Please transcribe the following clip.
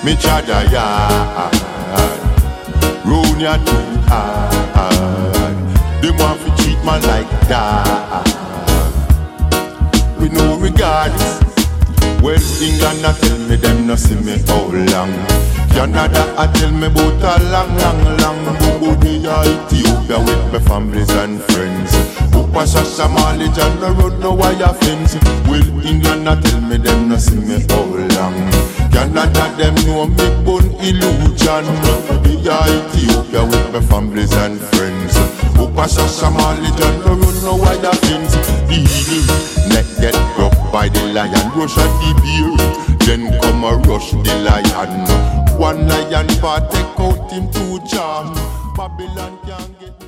Me chada yard, round ya too hard. They want to treat man like that. We no regardless. Well, England a tell me them no see me how long. Canada a tell me about a long. Go the Ethiopia with my families and friends. Upa Shasha Mali and the road no wire fence. Well, England a tell me them no see me how long. Canada them know me born illusion. The Ethiopia with my families and friends. Upa Shasha Mali and the road no wire fence. The eagle neck get broke by the lion, rush at the bear. Then come a rush the lion. One lion part take out him two jaws. Babylon can't get